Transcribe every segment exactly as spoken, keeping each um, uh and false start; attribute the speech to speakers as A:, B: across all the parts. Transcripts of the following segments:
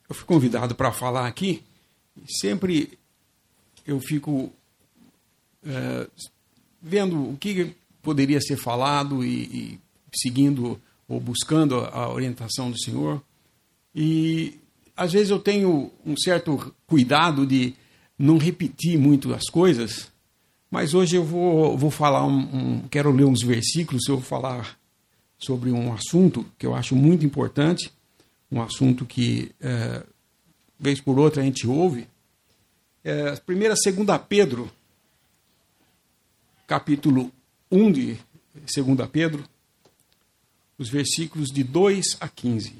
A: eu fui convidado para falar aqui, e sempre eu fico é, vendo o que poderia ser falado e, e seguindo ou buscando a orientação do Senhor. E às vezes eu tenho um certo cuidado de não repetir muito as coisas, mas hoje eu vou, vou falar, um, um, quero ler uns versículos, eu vou falar sobre um assunto que eu acho muito importante, um assunto que, é, vez por outra, a gente ouve. É, primeira, segunda Pedro, capítulo um de segunda Pedro, os versículos de dois a quinze.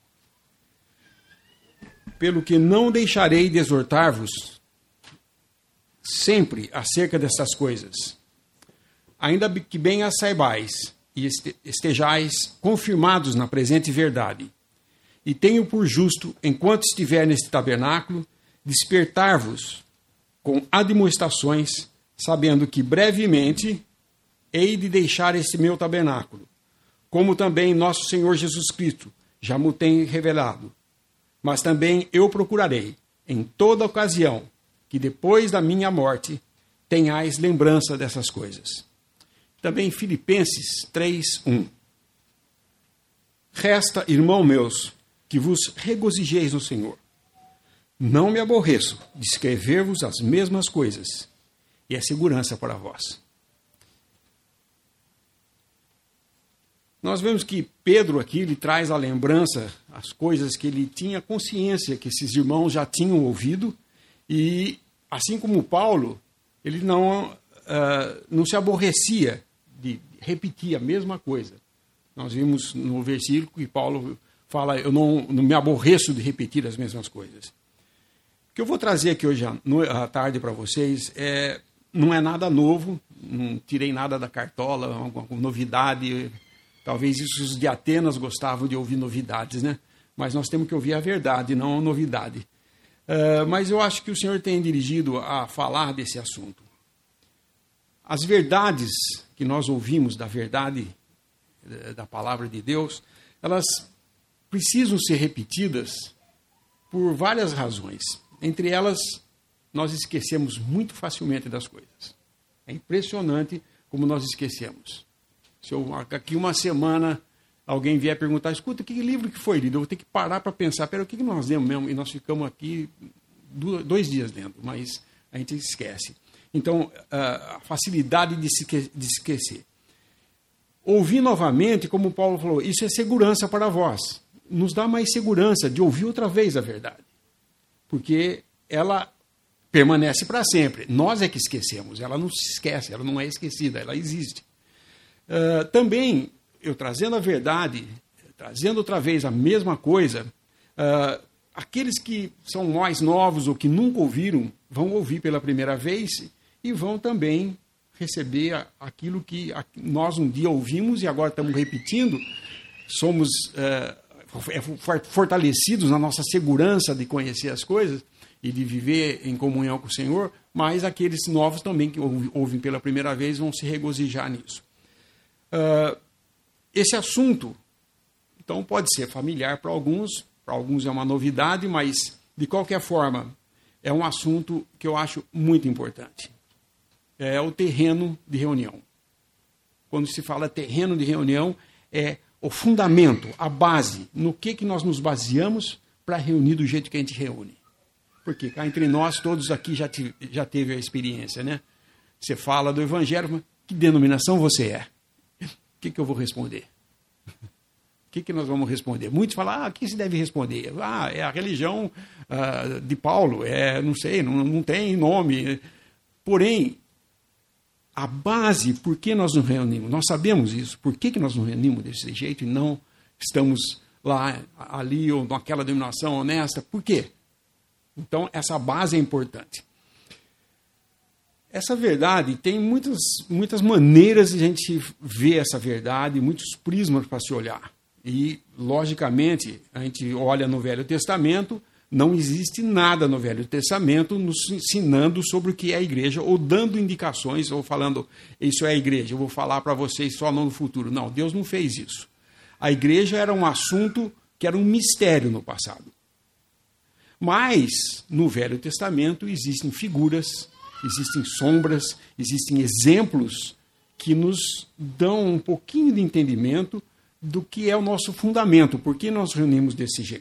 A: Pelo que não deixarei de exortar-vos sempre acerca dessas coisas, ainda que bem as saibais e estejais confirmados na presente verdade. E tenho por justo, enquanto estiver neste tabernáculo, despertar-vos com admoestações, sabendo que brevemente hei de deixar este meu tabernáculo, como também nosso Senhor Jesus Cristo já me tem revelado. Mas também eu procurarei, em toda ocasião, que depois da minha morte tenhais lembrança dessas coisas. Também Filipenses três, um. Resta, irmão meus, que vos regozijeis no Senhor. Não me aborreço de escrever-vos as mesmas coisas, e é segurança para vós. Nós vemos que Pedro aqui ele traz à lembrança as coisas que ele tinha consciência que esses irmãos já tinham ouvido, e assim como Paulo, ele não, uh, não se aborrecia de repetir a mesma coisa. Nós vimos no versículo que Paulo fala, eu não, não me aborreço de repetir as mesmas coisas. O que eu vou trazer aqui hoje à tarde para vocês é, não é nada novo, não tirei nada da cartola, alguma novidade. Talvez isso os de Atenas gostavam de ouvir novidades, né? Mas nós temos que ouvir a verdade, não a novidade. Uh, mas eu acho que o Senhor tem dirigido a falar desse assunto. As verdades que nós ouvimos da verdade, da palavra de Deus, elas precisam ser repetidas por várias razões. Entre elas, nós esquecemos muito facilmente das coisas. É impressionante como nós esquecemos. Se eu, aqui uma semana alguém vier perguntar, escuta, que livro que foi lido? Eu vou ter que parar para pensar, pera, o que nós lemos mesmo? E nós ficamos aqui dois dias lendo, mas a gente esquece. Então, a facilidade de se de esquecer. Ouvir novamente, como Paulo falou, isso é segurança para vós. Nos dá mais segurança de ouvir outra vez a verdade. Porque ela permanece para sempre. Nós é que esquecemos, ela não se esquece, ela não é esquecida, ela existe. Uh, também, eu trazendo a verdade, trazendo outra vez a mesma coisa, uh, aqueles que são mais novos ou que nunca ouviram, vão ouvir pela primeira vez e vão também receber aquilo que nós um dia ouvimos e agora estamos repetindo. Somos uh, fortalecidos na nossa segurança de conhecer as coisas e de viver em comunhão com o Senhor, mas aqueles novos também que ouvem pela primeira vez vão se regozijar nisso. Uh, esse assunto, então, pode ser familiar para alguns, para alguns é uma novidade, mas, de qualquer forma, é um assunto que eu acho muito importante. É o terreno de reunião. Quando se fala terreno de reunião, é o fundamento, a base, no que, que nós nos baseamos para reunir do jeito que a gente reúne. Porque cá entre nós, todos aqui já, te, já teve a experiência, né? Você fala do Evangelho, mas que denominação você é? O que, que eu vou responder? O que, que nós vamos responder? Muitos falam, ah, o que se deve responder? Ah, é a religião uh, de Paulo, é, não sei, não, não tem nome. Porém, a base, por que nós nos reunimos? Nós sabemos isso. Por que, que nós nos reunimos desse jeito e não estamos lá, ali, ou naquela denominação honesta? Por quê? Então, essa base é importante. Essa verdade tem muitas, muitas maneiras de a gente ver essa verdade, muitos prismas para se olhar. E, logicamente, a gente olha no Velho Testamento, não existe nada no Velho Testamento nos ensinando sobre o que é a igreja, ou dando indicações, ou falando, isso é a igreja, eu vou falar para vocês só no futuro. Não, Deus não fez isso. A igreja era um assunto que era um mistério no passado. Mas, no Velho Testamento, existem figuras, existem sombras, existem exemplos que nos dão um pouquinho de entendimento do que é o nosso fundamento, por que nós reunimos desse jeito.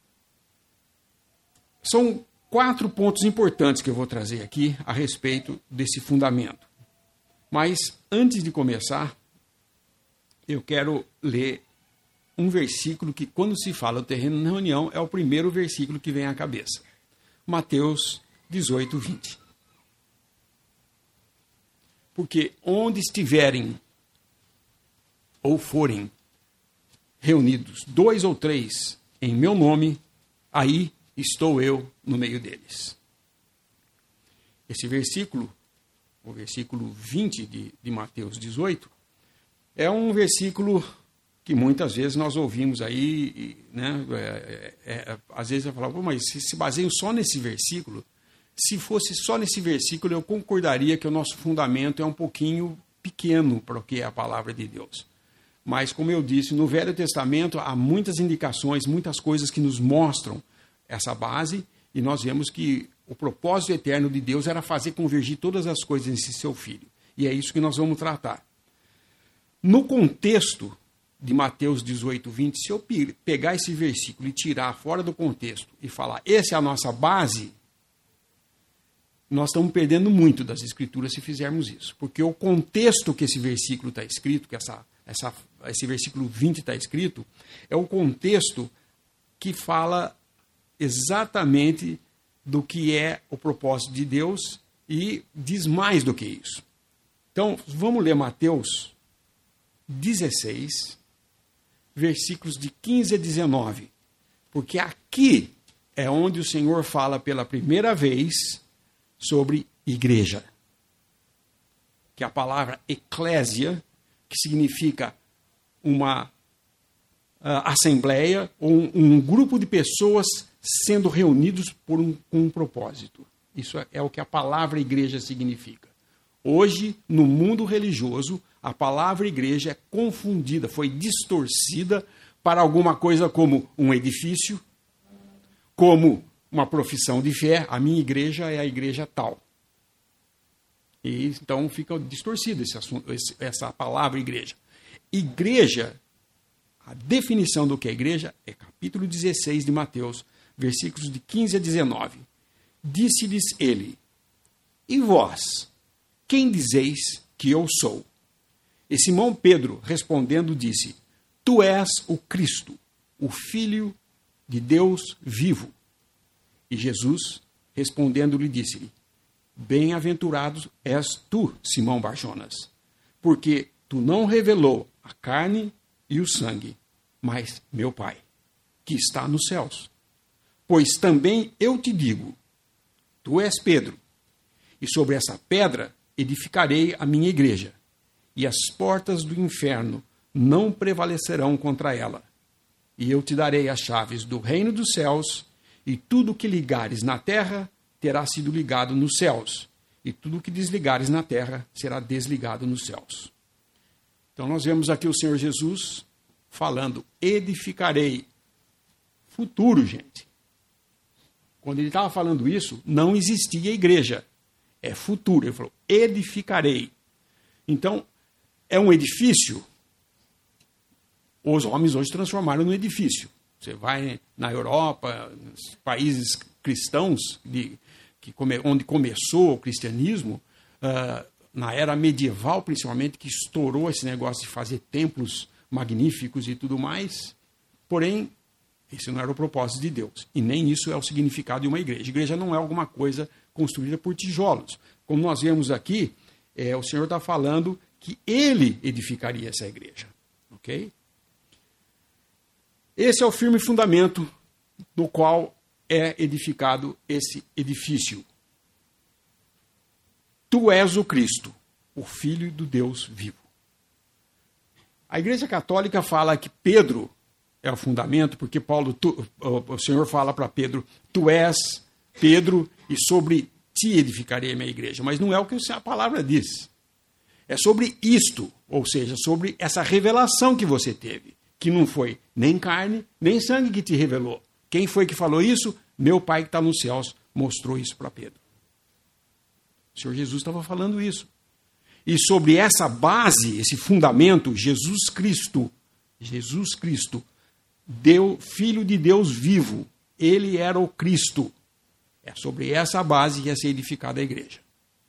A: São quatro pontos importantes que eu vou trazer aqui a respeito desse fundamento. Mas, antes de começar, eu quero ler um versículo que, quando se fala do terreno na reunião, é o primeiro versículo que vem à cabeça. Mateus dezoito, vinte. Porque onde estiverem ou forem reunidos dois ou três em meu nome, aí estou eu no meio deles. Esse versículo, o versículo vinte de, de Mateus dezoito, é um versículo que muitas vezes nós ouvimos aí, né? É, é, é, às vezes eu falo, mas se se baseiam só nesse versículo, se fosse só nesse versículo, eu concordaria que o nosso fundamento é um pouquinho pequeno para o que é a palavra de Deus. Mas, como eu disse, no Velho Testamento há muitas indicações, muitas coisas que nos mostram essa base, e nós vemos que o propósito eterno de Deus era fazer convergir todas as coisas nesse seu Filho. E é isso que nós vamos tratar. No contexto de Mateus dezoito, vinte, se eu pegar esse versículo e tirar fora do contexto e falar, essa é a nossa base, nós estamos perdendo muito das Escrituras se fizermos isso. Porque o contexto que esse versículo está escrito, que essa, essa, esse versículo vinte está escrito, é o contexto que fala exatamente do que é o propósito de Deus e diz mais do que isso. Então, vamos ler Mateus dezesseis, versículos de quinze a dezenove. Porque aqui é onde o Senhor fala pela primeira vez sobre igreja. Que é a palavra eclésia, que significa uma uh, assembleia ou um, um grupo de pessoas sendo reunidos por um, com um propósito. Isso é, é o que a palavra igreja significa. Hoje, no mundo religioso, a palavra igreja é confundida, foi distorcida para alguma coisa como um edifício, como uma profissão de fé. A minha igreja é a igreja tal. E então fica distorcido esse assunto, esse, essa palavra igreja. Igreja, a definição do que é igreja é capítulo dezesseis de Mateus, versículos de quinze a dezenove. Disse-lhes ele, e vós, quem dizeis que eu sou? E Simão Pedro, respondendo, disse, tu és o Cristo, o Filho de Deus vivo. E Jesus, respondendo, lhe disse-lhe, bem-aventurado és tu, Simão Barjonas, porque tu não revelou a carne e o sangue, mas meu Pai, que está nos céus. Pois também eu te digo, tu és Pedro, e sobre essa pedra edificarei a minha igreja, e as portas do inferno não prevalecerão contra ela. E eu te darei as chaves do reino dos céus, e tudo que ligares na terra terá sido ligado nos céus, e tudo que desligares na terra será desligado nos céus. Então nós vemos aqui o Senhor Jesus falando, edificarei. Futuro, gente. Quando ele estava falando isso, não existia igreja. É futuro. Ele falou, edificarei. Então, é um edifício. Os homens hoje transformaram no edifício. Você vai na Europa, nos países cristãos, de, que come, onde começou o cristianismo, uh, na era medieval, principalmente, que estourou esse negócio de fazer templos magníficos e tudo mais. Porém, esse não era o propósito de Deus. E nem isso é o significado de uma igreja. Igreja não é alguma coisa construída por tijolos. Como nós vemos aqui, é, o Senhor está falando que Ele edificaria essa igreja. Ok? Esse é o firme fundamento no qual é edificado esse edifício. Tu és o Cristo, o Filho do Deus vivo. A Igreja Católica fala que Pedro é o fundamento, porque Paulo, tu, o Senhor fala para Pedro, tu és Pedro e sobre ti edificarei a minha igreja. Mas não é o que a palavra diz. É sobre isto, ou seja, sobre essa revelação que você teve, que não foi nem carne, nem sangue que te revelou. Quem foi que falou isso? Meu Pai que está nos céus mostrou isso para Pedro. O Senhor Jesus estava falando isso. E sobre essa base, esse fundamento, Jesus Cristo, Jesus Cristo, deu, Filho de Deus vivo, ele era o Cristo. É sobre essa base que ia ser edificada a igreja.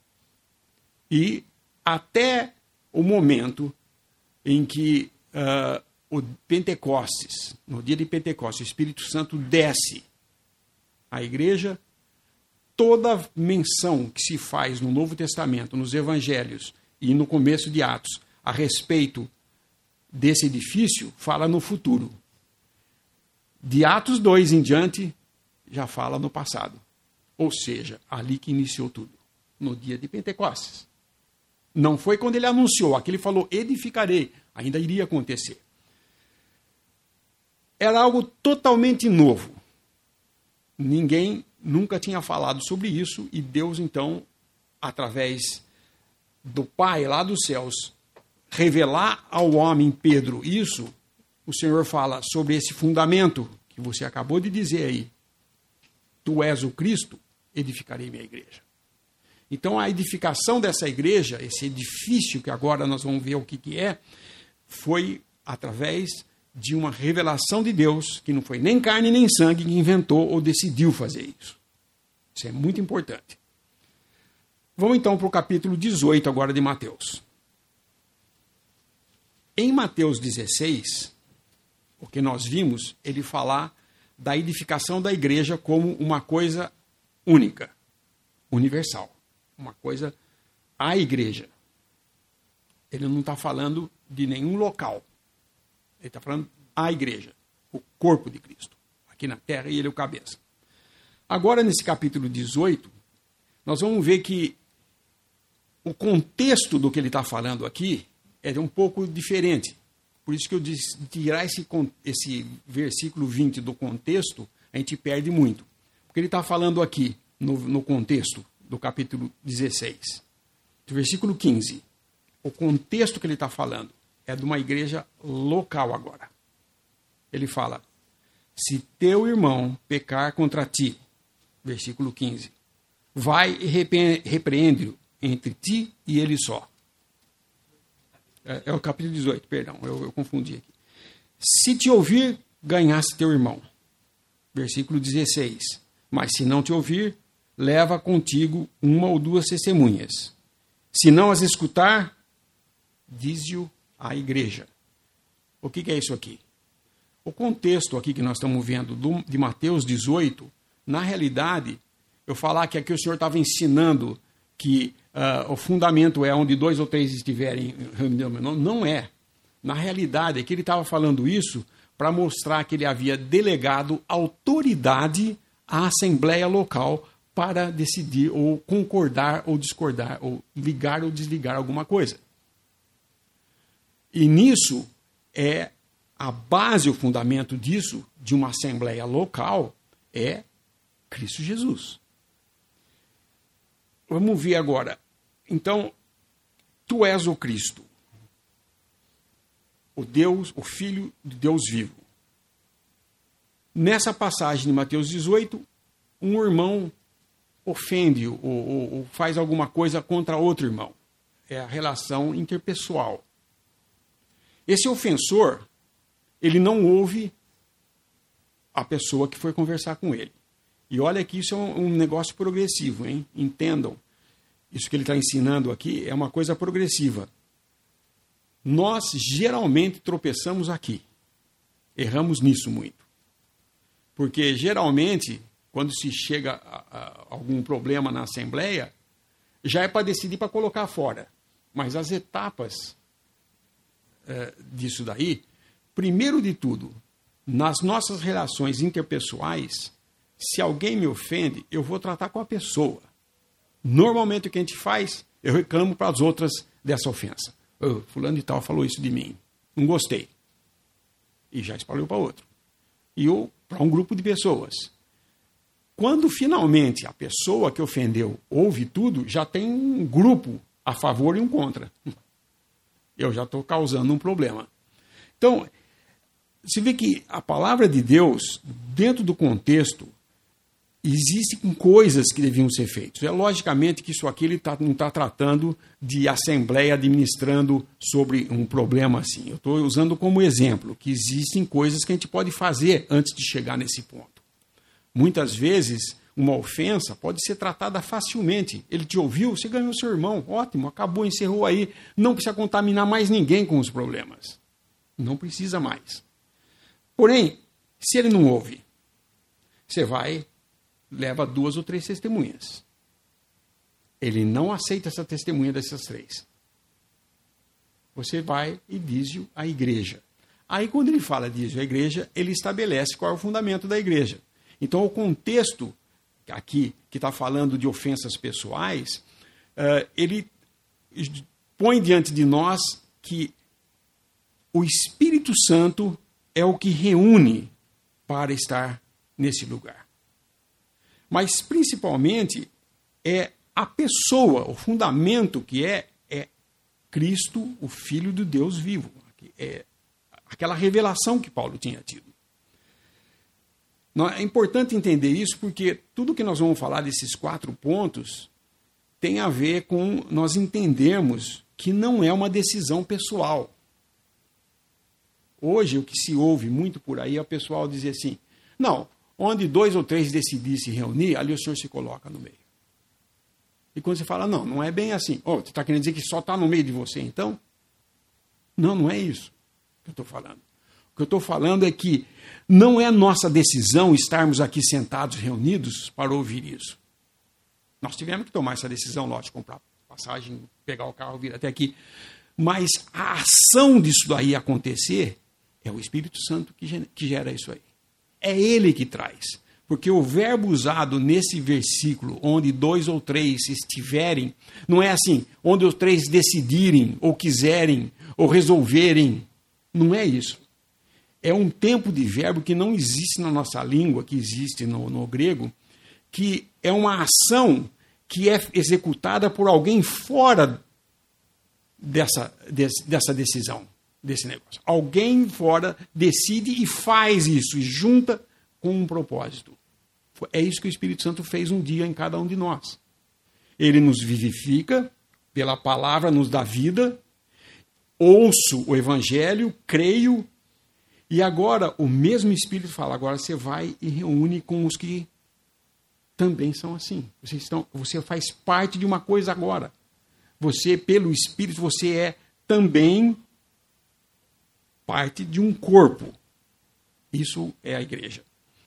A: E até o momento em que uh, o Pentecostes, no dia de Pentecostes, o Espírito Santo desce à igreja, toda menção que se faz no Novo Testamento, nos Evangelhos e no começo de Atos, a respeito desse edifício, fala no futuro. De Atos dois em diante, já fala no passado. Ou seja, ali que iniciou tudo, no dia de Pentecostes. Não foi quando ele anunciou, aqui ele falou, edificarei, ainda iria acontecer. Era algo totalmente novo. Ninguém nunca tinha falado sobre isso, e Deus, então, através do Pai lá dos céus, revelar ao homem Pedro isso, o Senhor fala sobre esse fundamento que você acabou de dizer aí. Tu és o Cristo, edificarei minha igreja. Então a edificação dessa igreja, esse edifício que agora nós vamos ver o que, que é, foi através de uma revelação de Deus, que não foi nem carne nem sangue que inventou ou decidiu fazer isso. Isso é muito importante. Vamos então para o capítulo dezoito agora de Mateus. Em Mateus dezesseis, o que nós vimos, ele falar da edificação da igreja como uma coisa única, universal. Uma coisa, a igreja. Ele não está falando de nenhum local. Ele está falando a igreja, o corpo de Cristo, aqui na terra, e ele é o cabeça. Agora, nesse capítulo dezoito, nós vamos ver que o contexto do que ele está falando aqui é um pouco diferente. Por isso que eu disse, tirar esse, esse versículo vinte do contexto, a gente perde muito. Porque ele está falando aqui, no, no contexto do capítulo dezesseis, do versículo quinze. O contexto que ele está falando é de uma igreja local agora. Ele fala, se teu irmão pecar contra ti, versículo quinze, vai e repreende-o entre ti e ele só. É, é o capítulo dezoito, perdão, eu, eu confundi aqui. Se te ouvir, ganhaste teu irmão. Versículo dezesseis. Mas se não te ouvir, leva contigo uma ou duas testemunhas. Se não as escutar, dize-o à igreja. O que, que é isso aqui? O contexto aqui que nós estamos vendo do, de Mateus dezoito, na realidade, eu falar que aqui o Senhor estava ensinando que uh, o fundamento é onde dois ou três estiverem reunidos, não, não é. Na realidade, é que ele estava falando isso para mostrar que ele havia delegado autoridade à Assembleia Local para decidir ou concordar ou discordar, ou ligar ou desligar alguma coisa. E nisso é a base, o fundamento disso, de uma Assembleia Local, é Cristo Jesus. Vamos ver agora. Então, tu és o Cristo, o Deus, o Filho de Deus vivo. Nessa passagem de Mateus dezoito, um irmão ofende ou, ou, ou faz alguma coisa contra outro irmão. É a relação interpessoal. Esse ofensor, ele não ouve a pessoa que foi conversar com ele. E olha que isso é um, um negócio progressivo, hein? Entendam. Isso que ele está ensinando aqui é uma coisa progressiva. Nós geralmente tropeçamos aqui. Erramos nisso muito. Porque geralmente, quando se chega a, a algum problema na Assembleia, já é para decidir para colocar fora. Mas as etapas é, disso daí, primeiro de tudo, nas nossas relações interpessoais, se alguém me ofende, eu vou tratar com a pessoa. Normalmente o que a gente faz, eu reclamo para as outras dessa ofensa. Oh, fulano de tal falou isso de mim. Não gostei. E já espalhou para outro. E eu para um grupo de pessoas. Quando finalmente a pessoa que ofendeu ouve tudo, já tem um grupo a favor e um contra. Eu já estou causando um problema. Então, você vê que a palavra de Deus, dentro do contexto, existem coisas que deviam ser feitas. É logicamente que isso aqui ele tá, não está tratando de assembleia administrando sobre um problema assim. Eu estou usando como exemplo que existem coisas que a gente pode fazer antes de chegar nesse ponto. Muitas vezes, uma ofensa pode ser tratada facilmente. Ele te ouviu, você ganhou seu irmão, ótimo, acabou, encerrou aí. Não precisa contaminar mais ninguém com os problemas. Não precisa mais. Porém, se ele não ouve, você vai, leva duas ou três testemunhas. Ele não aceita essa testemunha dessas três. Você vai e diz-o à igreja. Aí, quando ele fala diz-o à igreja, ele estabelece qual é o fundamento da igreja. Então, o contexto aqui, que está falando de ofensas pessoais, uh, ele põe diante de nós que o Espírito Santo é o que reúne para estar nesse lugar. Mas, principalmente, é a pessoa, o fundamento que é, é Cristo, o Filho do Deus vivo. É aquela revelação que Paulo tinha tido. É importante entender isso porque tudo que nós vamos falar desses quatro pontos tem a ver com nós entendermos que não é uma decisão pessoal. Hoje, o que se ouve muito por aí é o pessoal dizer assim, não, onde dois ou três decidirem se reunir, ali o senhor se coloca no meio. E quando você fala, não, não é bem assim. Oh, você está querendo dizer que só está no meio de você, então? Não, não é isso que eu estou falando. O que eu estou falando é que não é nossa decisão estarmos aqui sentados, reunidos, para ouvir isso. Nós tivemos que tomar essa decisão, lógico, comprar passagem, pegar o carro, vir até aqui. Mas a ação disso daí acontecer é o Espírito Santo que gera isso aí. É ele que traz. Porque o verbo usado nesse versículo, onde dois ou três estiverem, não é assim, onde os três decidirem, ou quiserem, ou resolverem. Não é isso. É um tempo de verbo que não existe na nossa língua, que existe no, no grego, que é uma ação que é executada por alguém fora dessa, desse, dessa decisão, desse negócio. Alguém fora decide e faz isso, e junta com um propósito. É isso que o Espírito Santo fez um dia em cada um de nós. Ele nos vivifica, pela palavra nos dá vida, ouço o Evangelho, creio, e agora o mesmo Espírito fala, agora você vai e reúne com os que também são assim. Vocês estão, você faz parte de uma coisa agora. Você, pelo Espírito, você é também parte de um corpo. Isso é a igreja.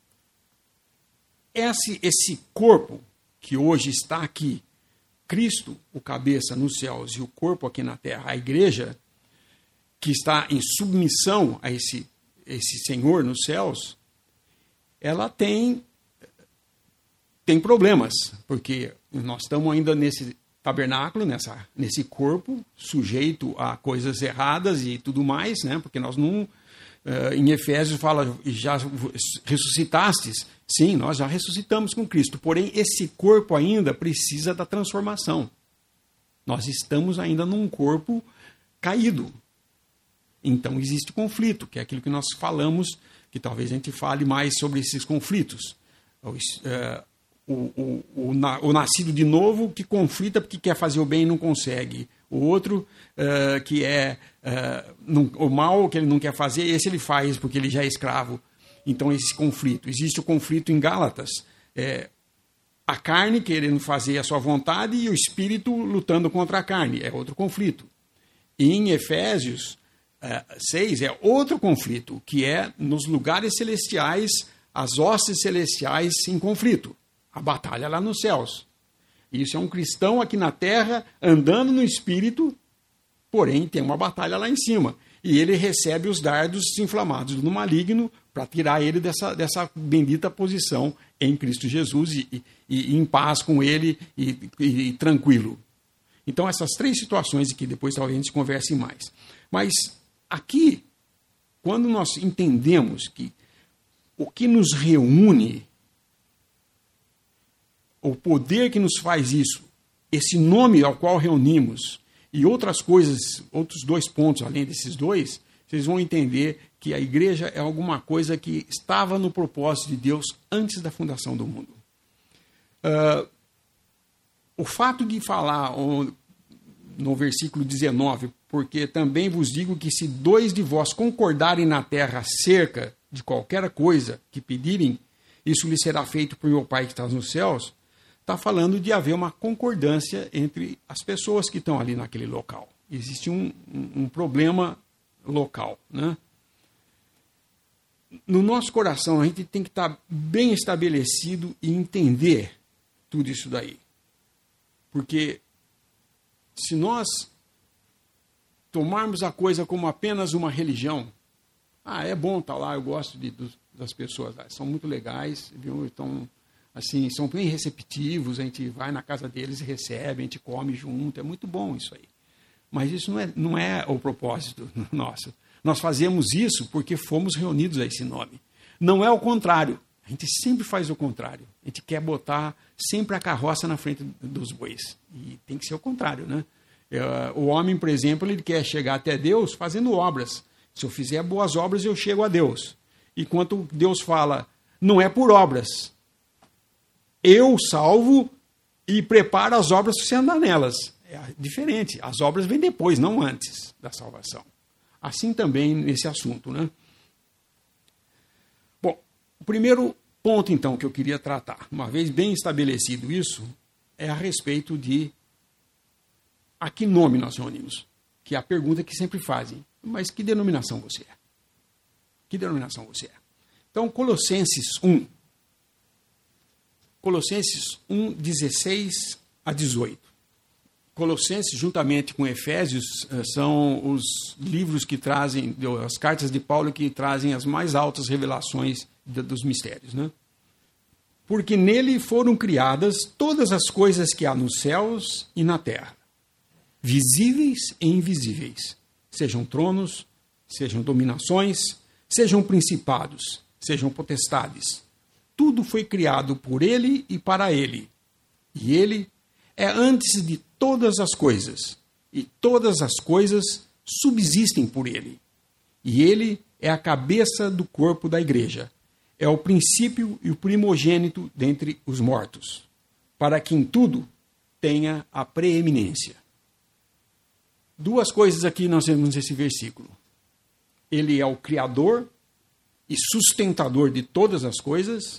A: Esse, esse corpo que hoje está aqui, Cristo, o cabeça nos céus e o corpo aqui na terra, a igreja, que está em submissão a esse esse Senhor nos céus, ela tem, tem problemas, porque nós estamos ainda nesse tabernáculo, nessa, nesse corpo, sujeito a coisas erradas e tudo mais, né? Porque nós não, uh, em Efésios fala, já ressuscitastes? Sim, nós já ressuscitamos com Cristo, porém esse corpo ainda precisa da transformação. Nós estamos ainda num corpo caído. Então existe conflito, que é aquilo que nós falamos, que talvez a gente fale mais sobre esses conflitos. O, uh, o, o, o, o nascido de novo que conflita porque quer fazer o bem e não consegue. O outro uh, que é uh, não, o mal que ele não quer fazer, esse ele faz porque ele já é escravo. Então esse conflito. Existe o conflito em Gálatas. É, a carne querendo fazer a sua vontade e o espírito lutando contra a carne. É outro conflito. E em Efésios seis é outro conflito, que é nos lugares celestiais, as hostes celestiais em conflito. A batalha lá nos céus. Isso é um cristão aqui na terra, andando no espírito, porém tem uma batalha lá em cima. E ele recebe os dardos inflamados do maligno para tirar ele dessa, dessa bendita posição em Cristo Jesus e, e, e em paz com ele e, e, e tranquilo. Então essas três situações que depois talvez a gente converse mais. Mas aqui, quando nós entendemos que o que nos reúne, o poder que nos faz isso, esse nome ao qual reunimos, e outras coisas, outros dois pontos além desses dois, vocês vão entender que a igreja é alguma coisa que estava no propósito de Deus antes da fundação do mundo. Uh, o fato de falar no versículo dezenove, porque também vos digo que se dois de vós concordarem na terra acerca de qualquer coisa que pedirem, isso lhe será feito por meu Pai que está nos céus, está falando de haver uma concordância entre as pessoas que estão ali naquele local. Existe um, um, um problema local, né? No nosso coração, a gente tem que estar bem estabelecido e entender tudo isso daí. Porque se nós tomarmos a coisa como apenas uma religião, ah, é bom estar lá, eu gosto de, das pessoas lá, são muito legais, viu? Então, assim, são bem receptivos, a gente vai na casa deles e recebe, a gente come junto, é muito bom isso aí. Mas isso não é, não é o propósito nosso. Nós fazemos isso porque fomos reunidos a esse nome. Não é o contrário. A gente sempre faz o contrário. A gente quer botar sempre a carroça na frente dos bois. E tem que ser o contrário, né? O homem, por exemplo, ele quer chegar até Deus fazendo obras. Se eu fizer boas obras, eu chego a Deus. Enquanto Deus fala, não é por obras. Eu salvo e preparo as obras para você andar nelas. É diferente. As obras vêm depois, não antes da salvação. Assim também nesse assunto, né? Bom, o primeiro ponto, então, que eu queria tratar, uma vez bem estabelecido isso, é a respeito de a que nome nós reunimos, que é a pergunta que sempre fazem. Mas que denominação você é? Que denominação você é? Então, Colossenses um. Colossenses um, dezesseis a dezoito. Colossenses, juntamente com Efésios, são os livros que trazem, as cartas de Paulo que trazem as mais altas revelações dos mistérios, né? Porque nele foram criadas todas as coisas que há nos céus e na terra, visíveis e invisíveis, sejam tronos, sejam dominações, sejam principados, sejam potestades. Tudo foi criado por ele e para ele. E ele é antes de todas as coisas, e todas as coisas subsistem por ele. E ele é a cabeça do corpo da igreja. É o princípio e o primogênito dentre os mortos, para que em tudo tenha a preeminência. Duas coisas aqui nós temos nesse versículo. Ele é o criador e sustentador de todas as coisas,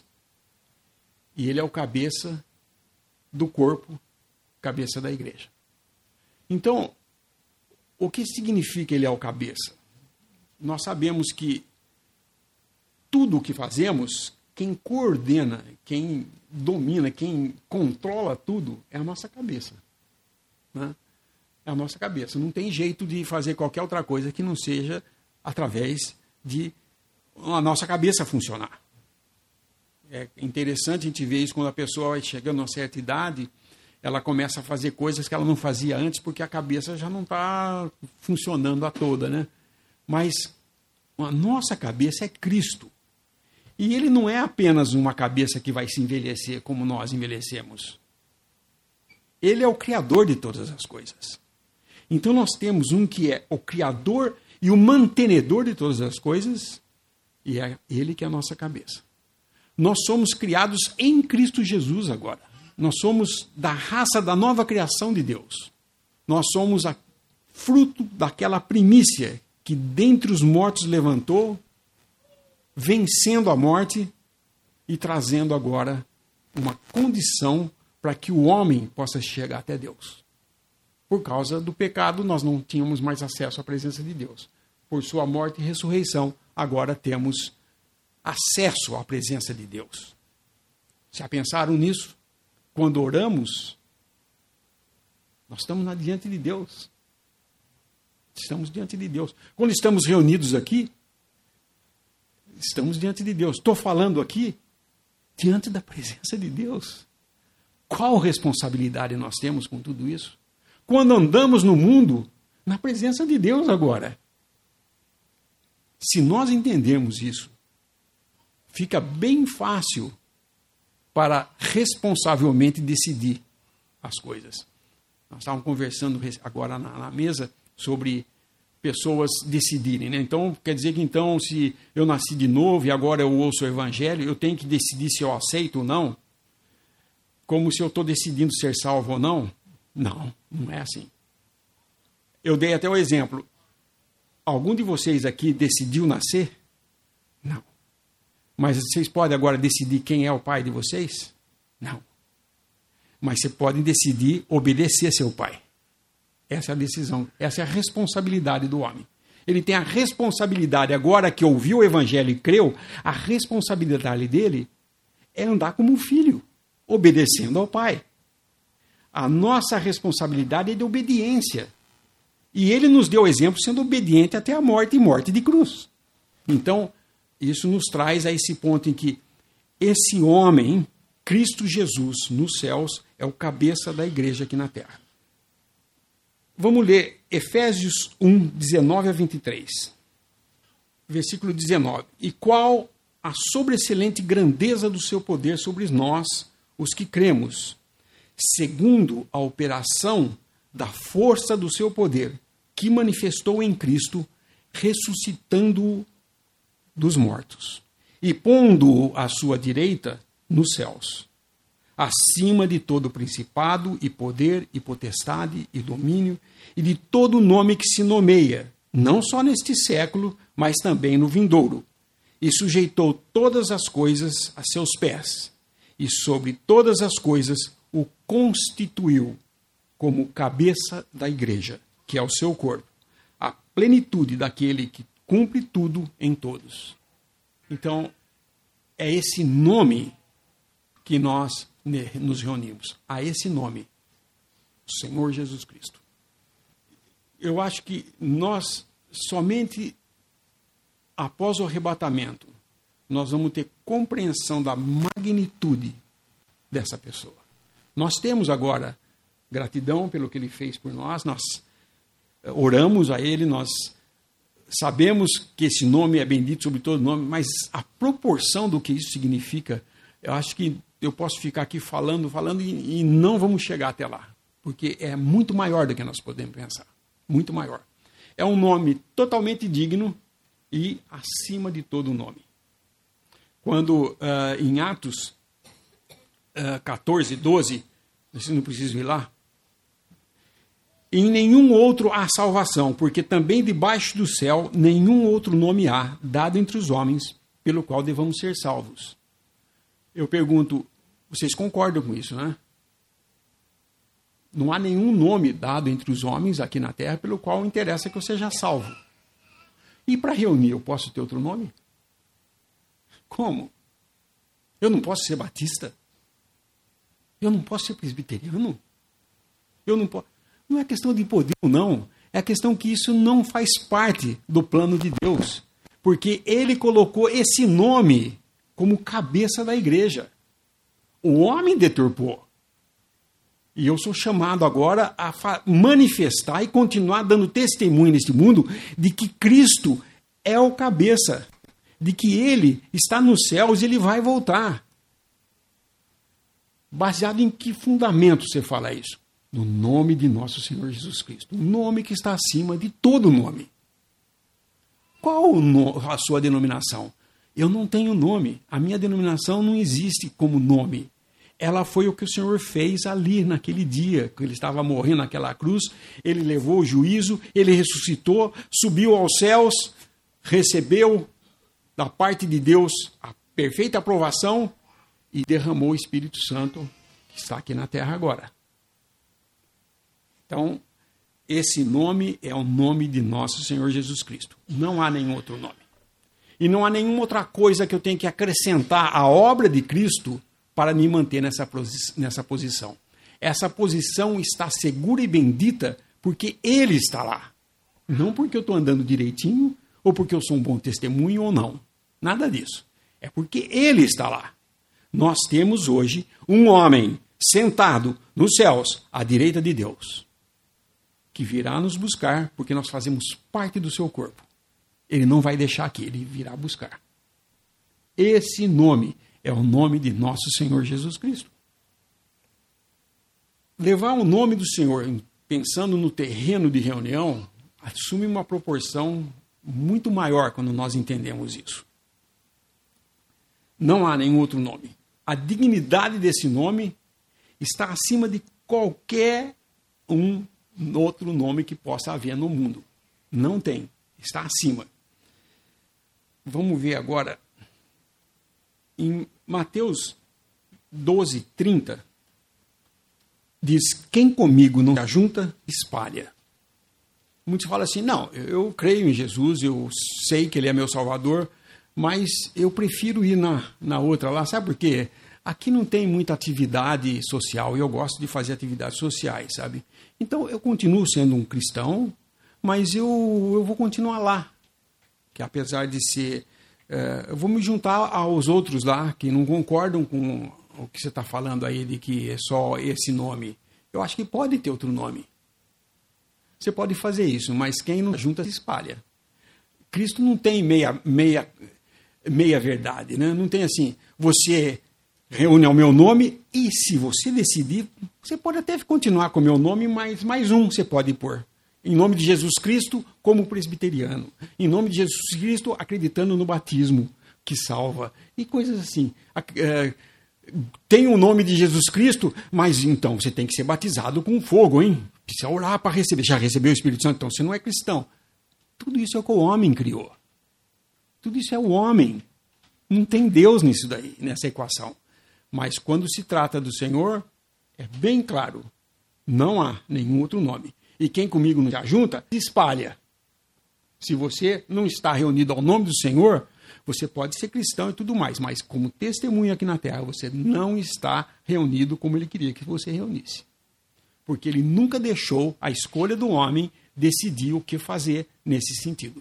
A: e ele é o cabeça do corpo, cabeça da igreja. Então, o que significa ele é o cabeça? Nós sabemos que tudo o que fazemos, quem coordena, quem domina, quem controla tudo é a nossa cabeça, né? É a nossa cabeça. Não tem jeito de fazer qualquer outra coisa que não seja através de a nossa cabeça funcionar. É interessante a gente ver isso quando a pessoa vai chegando a uma certa idade, ela começa a fazer coisas que ela não fazia antes porque a cabeça já não está funcionando a toda, né? Mas a nossa cabeça é Cristo. E ele não é apenas uma cabeça que vai se envelhecer como nós envelhecemos. Ele é o criador de todas as coisas. Então nós temos um que é o criador e o mantenedor de todas as coisas, e é ele que é a nossa cabeça. Nós somos criados em Cristo Jesus agora. Nós somos da raça da nova criação de Deus. Nós somos a fruto daquela primícia que dentre os mortos levantou, vencendo a morte e trazendo agora uma condição para que o homem possa chegar até Deus. Por causa do pecado, nós não tínhamos mais acesso à presença de Deus. Por sua morte e ressurreição, agora temos acesso à presença de Deus. Já pensaram nisso? Quando oramos, nós estamos diante de Deus. Estamos diante de Deus. Quando estamos reunidos aqui, estamos diante de Deus. Estou falando aqui diante da presença de Deus. Qual responsabilidade nós temos com tudo isso? Quando andamos no mundo, na presença de Deus agora. Se nós entendermos isso, fica bem fácil para responsavelmente decidir as coisas. Nós estávamos conversando agora na, na mesa sobre pessoas decidirem, né? Então, quer dizer que então, se eu nasci de novo e agora eu ouço o evangelho, eu tenho que decidir se eu aceito ou não? como se eu estou decidindo ser salvo ou não. Não, não é assim. Eu dei até o exemplo. Algum de vocês aqui decidiu nascer? Não. Mas vocês podem agora decidir quem é o pai de vocês? Não. Mas vocês podem decidir obedecer seu pai. Essa é a decisão, essa é a responsabilidade do homem. Ele tem a responsabilidade, agora que ouviu o evangelho e creu, a responsabilidade dele é andar como um filho, obedecendo ao pai. A nossa responsabilidade é de obediência. E ele nos deu exemplo sendo obediente até a morte e morte de cruz. Então, isso nos traz a esse ponto em que esse homem, Cristo Jesus, nos céus, é o cabeça da igreja aqui na terra. Vamos ler Efésios um, dezenove a vinte e três. Versículo dezenove. E qual a sobreexcelente grandeza do seu poder sobre nós, os que cremos, segundo a operação da força do seu poder, que manifestou em Cristo, ressuscitando-o dos mortos, e pondo-o à sua direita nos céus, acima de todo principado e poder e potestade e domínio, e de todo nome que se nomeia, não só neste século, mas também no vindouro, e sujeitou todas as coisas a seus pés, e sobre todas as coisas o constituiu como cabeça da igreja, que é o seu corpo, a plenitude daquele que cumpre tudo em todos. Então, é esse nome que nós nos reunimos, a esse nome, Senhor Jesus Cristo. Eu acho que nós, somente após o arrebatamento, nós vamos ter compreensão da magnitude dessa pessoa. Nós temos agora gratidão pelo que ele fez por nós, nós oramos a ele, nós sabemos que esse nome é bendito sobre todo nome, mas a proporção do que isso significa, eu acho que eu posso ficar aqui falando, falando e, e não vamos chegar até lá, porque é muito maior do que nós podemos pensar, muito maior. É um nome totalmente digno e acima de todo nome. Quando uh, em Atos uh, catorze, doze, vocês não precisam ir lá, em nenhum outro há salvação, porque também debaixo do céu nenhum outro nome há, dado entre os homens, pelo qual devamos ser salvos. Eu pergunto, vocês concordam com isso, né? Não há nenhum nome dado entre os homens aqui na terra pelo qual interessa que eu seja salvo. E para reunir, eu posso ter outro nome? Como? Eu não posso ser batista? Eu não posso ser presbiteriano? Eu não posso... Não é questão de poder ou não, é a questão que isso não faz parte do plano de Deus, porque ele colocou esse nome como cabeça da igreja. O homem deturpou. E eu sou chamado agora a manifestar e continuar dando testemunho neste mundo de que Cristo é o cabeça, de que ele está nos céus e ele vai voltar. Baseado em que fundamento você fala isso? No nome de nosso Senhor Jesus Cristo. O nome que está acima de todo nome. Qual a sua denominação? Eu não tenho nome. A minha denominação não existe como nome. Ela foi o que o Senhor fez ali naquele dia, que ele estava morrendo naquela cruz. Ele levou o juízo, ele ressuscitou, subiu aos céus, recebeu da parte de Deus a perfeita aprovação e derramou o Espírito Santo que está aqui na terra agora. Então, esse nome é o nome de nosso Senhor Jesus Cristo. Não há nenhum outro nome. E não há nenhuma outra coisa que eu tenha que acrescentar à obra de Cristo para me manter nessa, nessa posição. Essa posição está segura e bendita porque Ele está lá. Não porque eu estou andando direitinho, ou porque eu sou um bom testemunho ou não. Nada disso. É porque Ele está lá. Nós temos hoje um homem sentado nos céus, à direita de Deus, que virá nos buscar, porque nós fazemos parte do seu corpo. Ele não vai deixar aqui, ele virá buscar. Esse nome é o nome de nosso Senhor Jesus Cristo. Levar o nome do Senhor, pensando no terreno de reunião, assume uma proporção muito maior quando nós entendemos isso. Não há nenhum outro nome. A dignidade desse nome está acima de qualquer um outro nome que possa haver no mundo. Não tem. Está acima. Vamos ver agora. Em Mateus doze, trinta, diz, quem comigo não se ajunta, espalha. Muitos falam assim, não, eu creio em Jesus, eu sei que ele é meu Salvador, mas eu prefiro ir na, na outra lá. Sabe por quê? Aqui não tem muita atividade social e eu gosto de fazer atividades sociais, sabe? Então eu continuo sendo um cristão, mas eu, eu vou continuar lá. Que apesar de ser... Uh, eu vou me juntar aos outros lá que não concordam com o que você está falando aí de que é só esse nome. Eu acho que pode ter outro nome. Você pode fazer isso, mas quem não junta se espalha. Cristo não tem meia, meia, meia verdade, né? Não tem assim, você reúne ao meu nome e se você decidir, você pode até continuar com o meu nome, mas mais um você pode pôr. Em nome de Jesus Cristo, como presbiteriano. Em nome de Jesus Cristo, acreditando no batismo que salva. E coisas assim. Tem o nome de Jesus Cristo, mas então você tem que ser batizado com fogo, hein? Precisa orar para receber. Já recebeu o Espírito Santo, então você não é cristão. Tudo isso é o que o homem criou. Tudo isso é o homem. Não tem Deus nisso daí, nessa equação. Mas quando se trata do Senhor, é bem claro. Não há nenhum outro nome. E quem comigo não se ajunta, se espalha. Se você não está reunido ao nome do Senhor, você pode ser cristão e tudo mais, mas como testemunha aqui na terra, você não está reunido como ele queria que você reunisse. Porque ele nunca deixou a escolha do homem decidir o que fazer nesse sentido.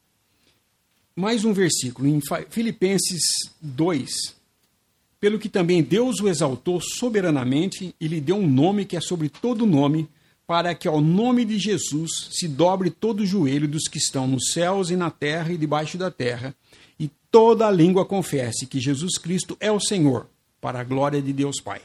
A: Mais um versículo, em Filipenses dois. Pelo que também Deus o exaltou soberanamente e lhe deu um nome que é sobre todo nome, para que ao nome de Jesus se dobre todo o joelho dos que estão nos céus e na terra e debaixo da terra, e toda a língua confesse que Jesus Cristo é o Senhor, para a glória de Deus Pai.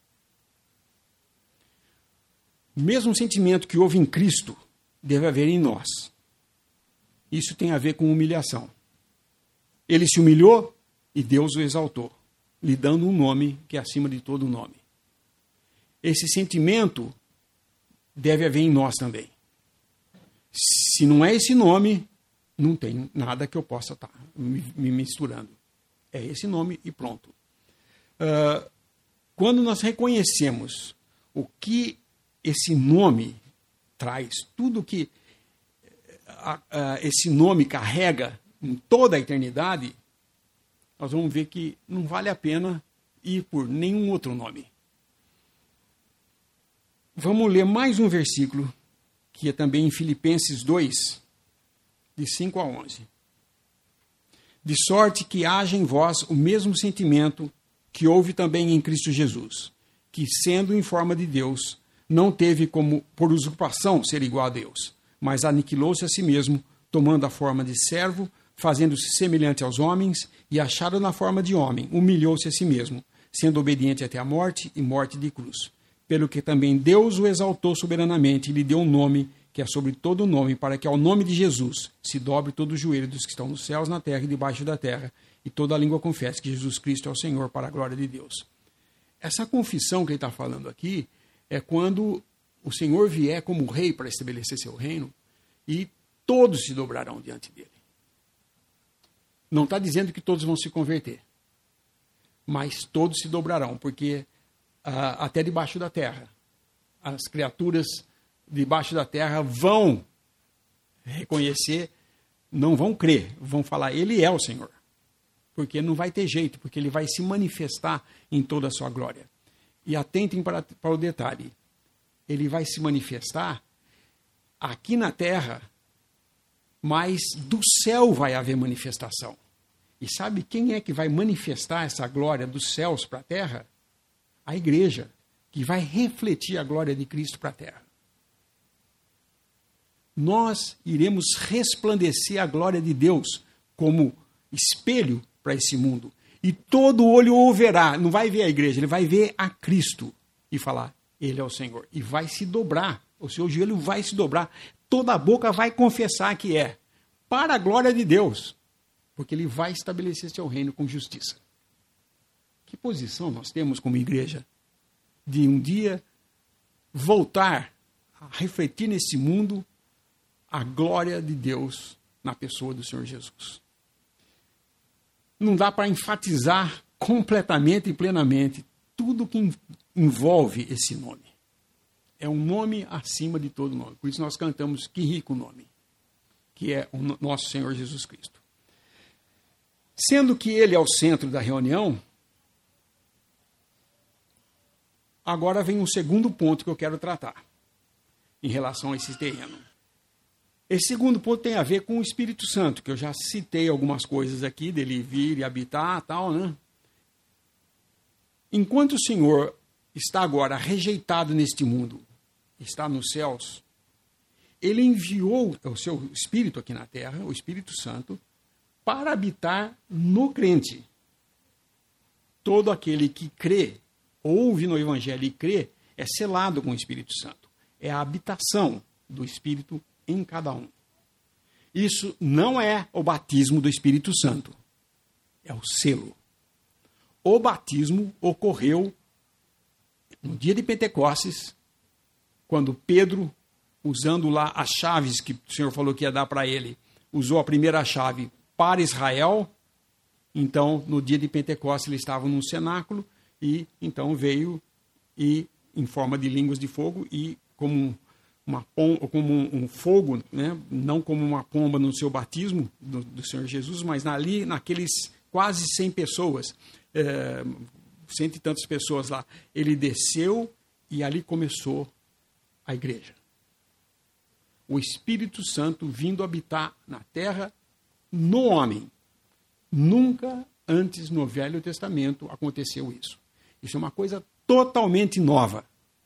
A: O mesmo sentimento que houve em Cristo deve haver em nós. Isso tem a ver com humilhação. Ele se humilhou e Deus o exaltou, lhe dando um nome que é acima de todo nome. Esse sentimento deve haver em nós também. Se não é esse nome, não tem nada que eu possa estar me, me misturando. É esse nome e pronto. Uh, quando nós reconhecemos o que esse nome traz, tudo que uh, uh, esse nome carrega em toda a eternidade, nós vamos ver que não vale a pena ir por nenhum outro nome. Vamos ler mais um versículo, que é também em Filipenses dois, de cinco a onze. De sorte que haja em vós o mesmo sentimento que houve também em Cristo Jesus, que, sendo em forma de Deus, não teve como por usurpação ser igual a Deus, mas aniquilou-se a si mesmo, tomando a forma de servo, fazendo-se semelhante aos homens, e achado na forma de homem, humilhou-se a si mesmo, sendo obediente até a morte e morte de cruz. Pelo que também Deus o exaltou soberanamente e lhe deu um nome que é sobre todo nome, para que ao nome de Jesus se dobre todo o joelho dos que estão nos céus, na terra e debaixo da terra, e toda a língua confesse que Jesus Cristo é o Senhor, para a glória de Deus. Essa confissão que ele está falando aqui é quando o Senhor vier como rei para estabelecer seu reino e todos se dobrarão diante dele. Não está dizendo que todos vão se converter, mas todos se dobrarão, porque Uh, até debaixo da terra. As criaturas debaixo da terra vão reconhecer, não vão crer, vão falar, ele é o Senhor. Porque não vai ter jeito, porque ele vai se manifestar em toda a sua glória. E atentem para, para o detalhe, ele vai se manifestar aqui na terra, mas do céu vai haver manifestação. E sabe quem é que vai manifestar essa glória dos céus para a terra? A igreja, que vai refletir a glória de Cristo para a terra. Nós iremos resplandecer a glória de Deus como espelho para esse mundo. E todo olho o verá, não vai ver a igreja, ele vai ver a Cristo e falar, ele é o Senhor. E vai se dobrar, o seu joelho vai se dobrar, toda a boca vai confessar que é, para a glória de Deus, porque ele vai estabelecer seu reino com justiça. Que posição nós temos como igreja? de um dia voltar a refletir nesse mundo a glória de Deus na pessoa do Senhor Jesus. Não dá para enfatizar completamente e plenamente tudo que envolve esse nome. É um nome acima de todo nome. Por isso nós cantamos Que Rico Nome, que é o nosso Senhor Jesus Cristo. Sendo que ele é o centro da reunião, agora vem um segundo ponto que eu quero tratar em relação a esse terreno. Esse segundo ponto tem a ver com o Espírito Santo, que eu já citei algumas coisas aqui, dele vir e habitar e tal, né? Enquanto o Senhor está agora rejeitado neste mundo, está nos céus, ele enviou o seu Espírito aqui na terra, o Espírito Santo, para habitar no crente. Todo aquele que crê, ouve no Evangelho e crê, é selado com o Espírito Santo. É a habitação do Espírito em cada um. Isso não é o batismo do Espírito Santo. É o selo. O batismo ocorreu no dia de Pentecostes, quando Pedro, usando lá as chaves que o Senhor falou que ia dar para ele, usou a primeira chave para Israel. Então, no dia de Pentecostes, ele estava num cenáculo e então veio e em forma de línguas de fogo e como uma pom- como um, um fogo, né? Não como uma pomba no seu batismo do, do Senhor Jesus, mas ali naqueles quase cem pessoas, é, cento e tantas pessoas lá, ele desceu e ali começou a igreja. O Espírito Santo vindo habitar na terra no homem. Nunca antes no Velho Testamento aconteceu isso. Isso é uma coisa totalmente nova.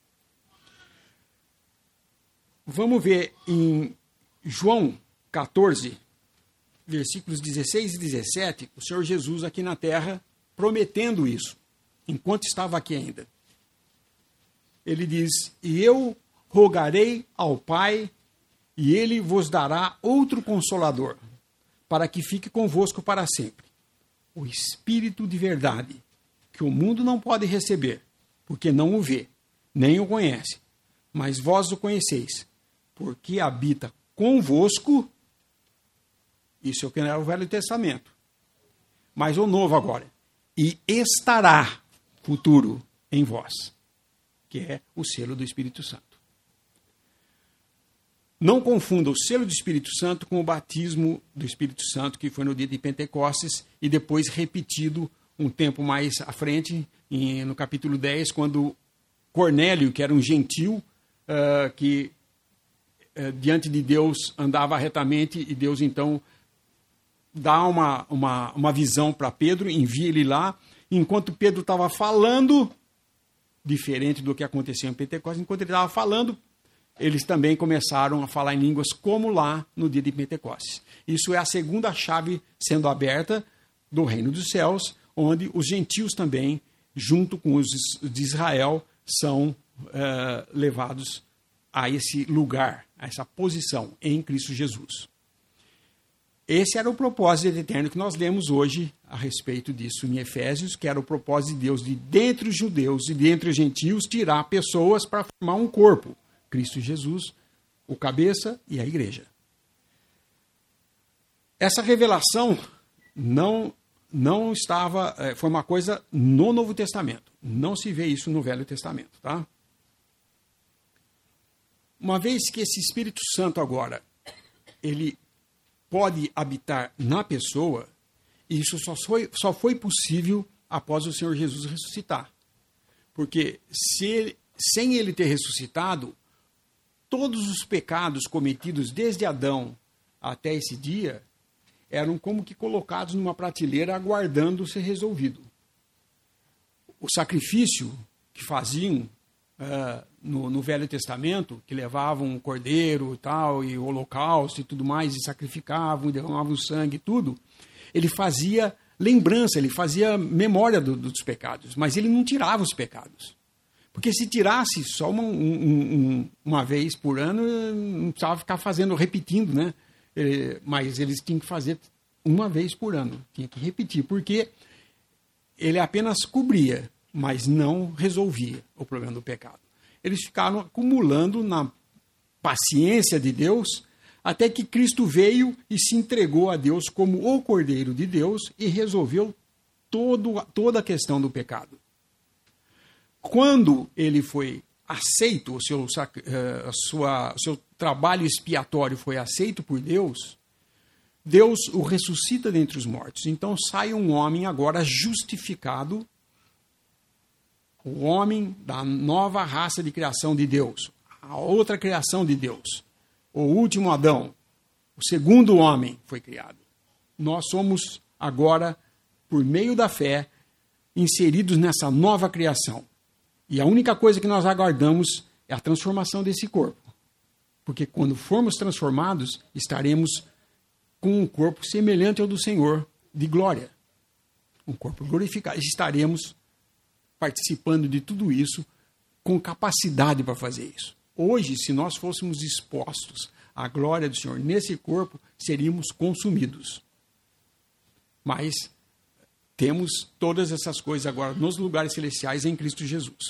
A: Vamos ver em João catorze, versículos dezesseis e dezessete, o Senhor Jesus aqui na terra prometendo isso, enquanto estava aqui ainda. Ele diz: e eu rogarei ao Pai, e ele vos dará outro Consolador, para que fique convosco para sempre. O Espírito de verdade, que o mundo não pode receber, porque não o vê, nem o conhece. Mas vós o conheceis, porque habita convosco. Isso é o que era o Velho Testamento. Mas o Novo agora. E estará futuro em vós, que é o selo do Espírito Santo. Não confunda o selo do Espírito Santo com o batismo do Espírito Santo, que foi no dia de Pentecostes e depois repetido um tempo mais à frente, em, no capítulo dez, quando Cornélio, que era um gentil, uh, que uh, diante de Deus andava retamente, e Deus então dá uma, uma, uma visão para Pedro, envia ele lá, enquanto Pedro estava falando, diferente do que aconteceu em Pentecostes, enquanto ele estava falando, eles também começaram a falar em línguas como lá no dia de Pentecostes. Isso é a segunda chave sendo aberta do reino dos céus, onde os gentios também, junto com os de Israel, são uh, levados a esse lugar, a essa posição em Cristo Jesus. Esse era o propósito eterno que nós lemos hoje a respeito disso em Efésios, que era o propósito de Deus de, dentre os judeus e dentre os gentios, tirar pessoas para formar um corpo. Cristo Jesus, o cabeça e a igreja. Essa revelação não, não estava, foi uma coisa no Novo Testamento. Não se vê isso no Velho Testamento, tá? Uma vez que esse Espírito Santo agora, ele pode habitar na pessoa, isso só foi, só foi possível após o Senhor Jesus ressuscitar. Porque se ele, sem ele ter ressuscitado, todos os pecados cometidos desde Adão até esse dia eram como que colocados numa prateleira aguardando ser resolvido. O sacrifício que faziam uh, no, no Velho Testamento, que levavam um cordeiro e tal, e o holocausto e tudo mais, e sacrificavam, e derramavam sangue e tudo, ele fazia lembrança, ele fazia memória do, dos pecados, mas ele não tirava os pecados. Porque se tirasse só uma, um, um, uma vez por ano, não precisava ficar fazendo, repetindo, né? Mas eles tinham que fazer uma vez por ano, tinha que repetir, porque ele apenas cobria, mas não resolvia o problema do pecado. Eles ficaram acumulando na paciência de Deus, até que Cristo veio e se entregou a Deus como o Cordeiro de Deus e resolveu todo, toda a questão do pecado. Quando ele foi aceito, o seu, a sua, o seu trabalho expiatório foi aceito por Deus, Deus o ressuscita dentre os mortos. Então sai um homem agora justificado, o homem da nova raça de criação de Deus, a outra criação de Deus, o último Adão, o segundo homem foi criado. Nós somos agora, por meio da fé, inseridos nessa nova criação. E a única coisa que nós aguardamos é a transformação desse corpo. Porque quando formos transformados, estaremos com um corpo semelhante ao do Senhor, de glória. Um corpo glorificado. Estaremos participando de tudo isso com capacidade para fazer isso. Hoje, se nós fôssemos expostos à glória do Senhor nesse corpo, seríamos consumidos. Mas temos todas essas coisas agora nos lugares celestiais em Cristo Jesus.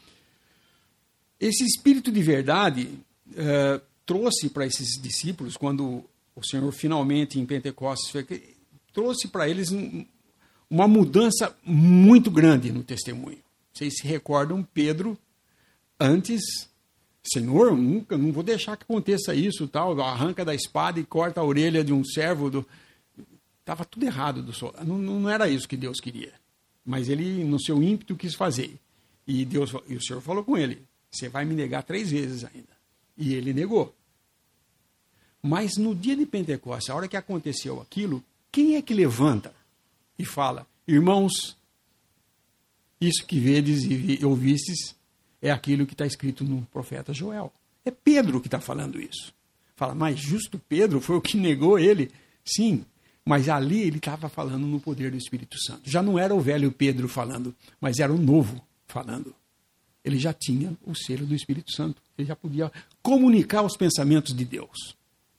A: Esse Espírito de verdade uh, trouxe para esses discípulos, quando o Senhor finalmente em Pentecostes, trouxe para eles um, uma mudança muito grande no testemunho. Vocês se recordam, Pedro, antes, Senhor, nunca, não vou deixar que aconteça isso, tal, arranca da espada e corta a orelha de um servo do... Estava tudo errado. Do sol. Não, não era isso que Deus queria. Mas ele, no seu ímpeto, quis fazer. E, Deus, e o Senhor falou com ele, você vai me negar três vezes ainda. E ele negou. Mas no dia de Pentecostes, a hora que aconteceu aquilo, quem é que levanta e fala, irmãos, isso que vedes e ouvistes é aquilo que está escrito no profeta Joel. É Pedro que está falando isso. Fala, mas justo Pedro foi o que negou ele? Sim. Mas ali ele estava falando no poder do Espírito Santo. Já não era o velho Pedro falando, mas era o novo falando. Ele já tinha o selo do Espírito Santo. Ele já podia comunicar os pensamentos de Deus.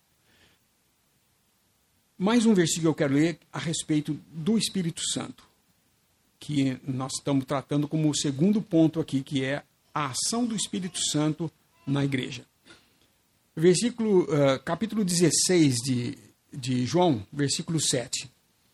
A: Mais um versículo que eu quero ler a respeito do Espírito Santo, que nós estamos tratando como o segundo ponto aqui, que é a ação do Espírito Santo na igreja. Versículo, uh, capítulo dezesseis de... de João, versículo sete.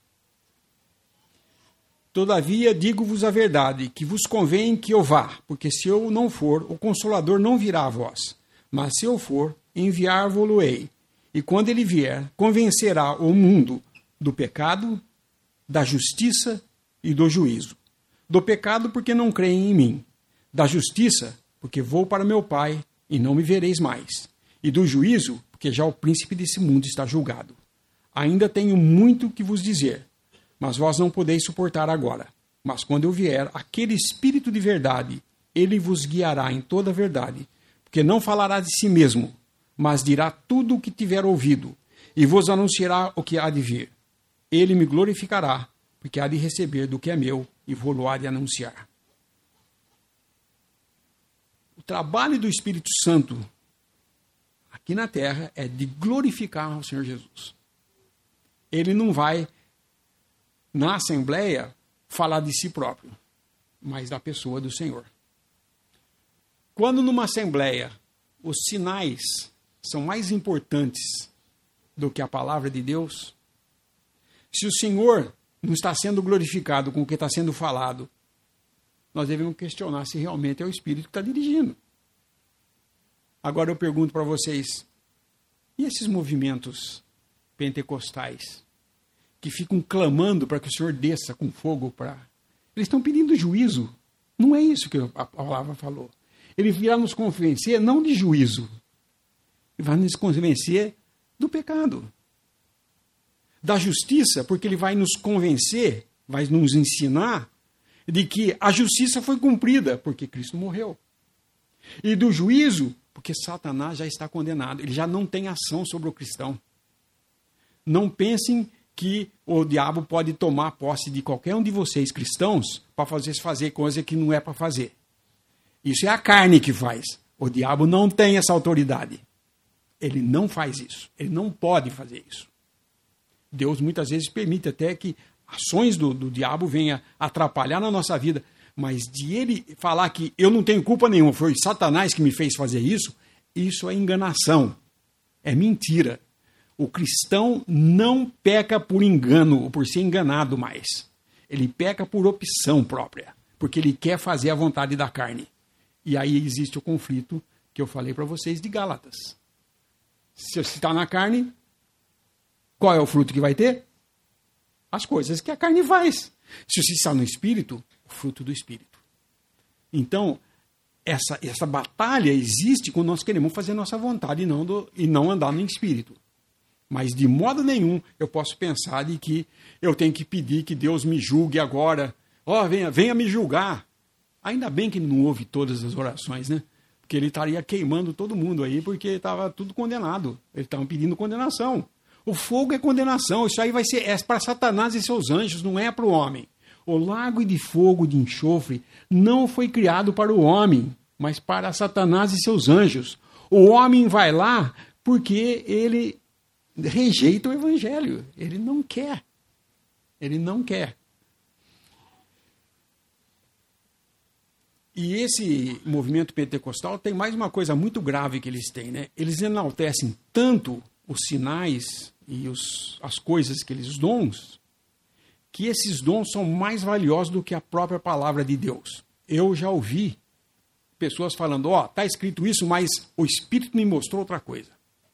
A: Todavia, digo-vos a verdade, que vos convém que eu vá, porque se eu não for, o Consolador não virá a vós. Mas se eu for, enviar-vo-lo-ei. E quando ele vier, convencerá o mundo do pecado, da justiça e do juízo. Do pecado, porque não creem em mim. Da justiça, porque vou para meu Pai e não me vereis mais. E do juízo, porque já o príncipe desse mundo está julgado. Ainda tenho muito que vos dizer, mas vós não podeis suportar agora. Mas quando eu vier, aquele Espírito de verdade, ele vos guiará em toda a verdade, porque não falará de si mesmo, mas dirá tudo o que tiver ouvido, e vos anunciará o que há de vir. Ele me glorificará, porque há de receber do que é meu, e vou-lo há de anunciar. O trabalho do Espírito Santo aqui na terra é de glorificar o Senhor Jesus. Ele não vai, na Assembleia, falar de si próprio, mas da pessoa do Senhor. Quando numa Assembleia os sinais são mais importantes do que a palavra de Deus, se o Senhor não está sendo glorificado com o que está sendo falado, nós devemos questionar se realmente é o Espírito que está dirigindo. Agora eu pergunto para vocês, e esses movimentos pentecostais que ficam clamando para que o Senhor desça com fogo para... Eles estão pedindo juízo. Não é isso que a palavra falou. Ele virá nos convencer não de juízo. Ele vai nos convencer do pecado. Da justiça, porque ele vai nos convencer, vai nos ensinar de que a justiça foi cumprida, porque Cristo morreu. E do juízo, porque Satanás já está condenado. Ele já não tem ação sobre o cristão. Não pensem que o diabo pode tomar posse de qualquer um de vocês cristãos para fazer fazer coisa que não é para fazer. Isso é a carne que faz. O diabo não tem essa autoridade. Ele não faz isso. Ele não pode fazer isso. Deus muitas vezes permite até que ações do, do diabo venham atrapalhar na nossa vida, Mas de ele falar que eu não tenho culpa nenhuma, foi Satanás que me fez fazer isso, isso é enganação, é mentira. O cristão não peca por engano ou por ser enganado mais. Ele peca por opção própria, porque ele quer fazer a vontade da carne. E aí existe o conflito que eu falei para vocês de Gálatas. Se você está na carne, qual é o fruto que vai ter? As coisas que a carne faz. Se você está no Espírito, o fruto do Espírito. Então, essa, essa batalha existe quando nós queremos fazer nossa vontade e não, do, e não andar no Espírito. Mas de modo nenhum eu posso pensar de que eu tenho que pedir que Deus me julgue agora. Ó, oh, venha, venha me julgar. Ainda bem que ele não ouve todas as orações, né? Porque ele estaria queimando todo mundo aí, porque estava tudo condenado. Eles estavam pedindo condenação. O fogo é condenação. Isso aí vai ser é para Satanás e seus anjos, não é para o homem. O lago de fogo de enxofre não foi criado para o homem, mas para Satanás e seus anjos. O homem vai lá porque ele rejeita o evangelho. Ele não quer. Ele não quer. E esse movimento pentecostal tem mais uma coisa muito grave que eles têm, né? Eles enaltecem tanto os sinais e os, as coisas que eles, os dons, que esses dons são mais valiosos do que a própria palavra de Deus. Eu já ouvi pessoas falando, ó, oh, está escrito isso, mas o Espírito me mostrou outra coisa.